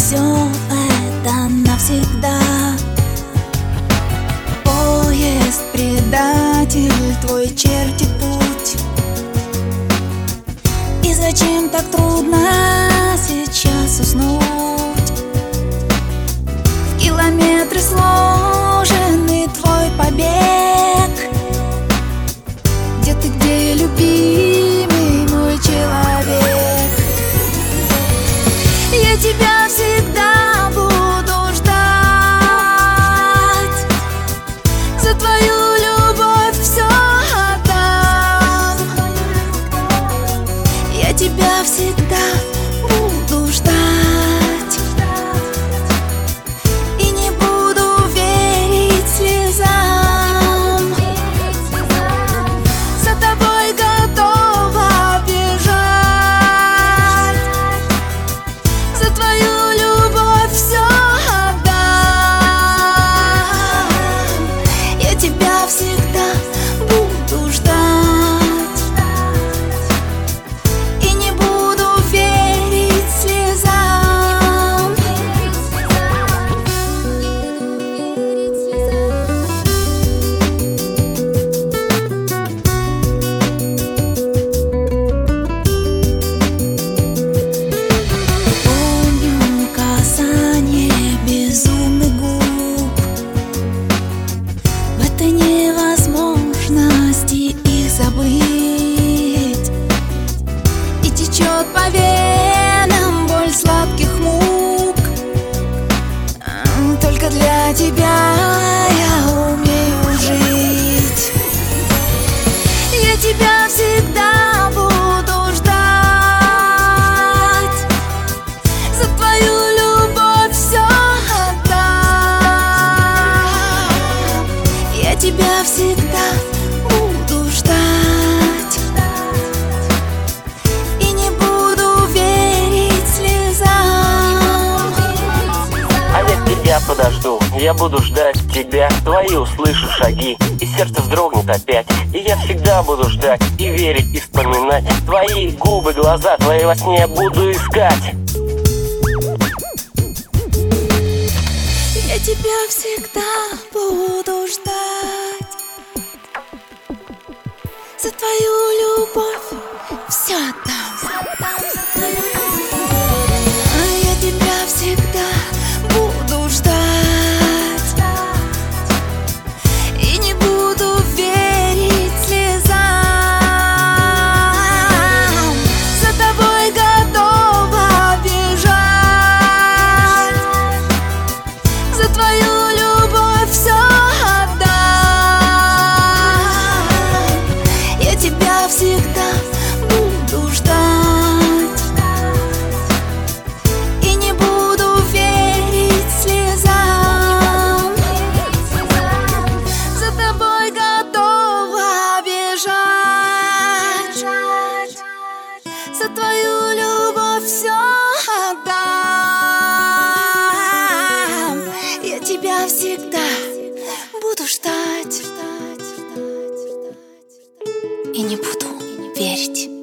все это навсегда. Поезд предатель твой чертит путь. И зачем так трудно сейчас уснуть? В километры сложенный твой побег. Где ты, где, любимый мой человек? Я тебя всегда буду ждать. За твою любовь все отдам. Я тебя всегда буду ждать. И не буду верить слезам. За тобой готова бежать. За твою любовь все отдам. Я тебя всегда буду ждать. И не буду верить слезам. Помню касание безумных губ. В этой невозможности их забыть. И течет по венам боль сладких мук. Только для тебя я умею жить. Я тебя всегда буду ждать. За твою любовь все отдам. Я тебя всегда буду ждать. И не буду верить слезам. А я тебя подожду, я буду ждать тебя. Твои услышу шаги, и сердце вздрогнет опять. И я всегда буду ждать, и верить, и вспоминать. Твои губы, глаза, твои во сне я буду искать. Я тебя всегда буду ждать. За твою любовь все отдам. Я тебя всегда буду ждать. И не буду верить слезам. За тобой готова бежать. За твою любовь все отдам. Я тебя всегда буду ждать. И не буду верить слезам. За тобой готова бежать. За твою любовь все отдам. Я тебя всегда буду ждать. И не буду верить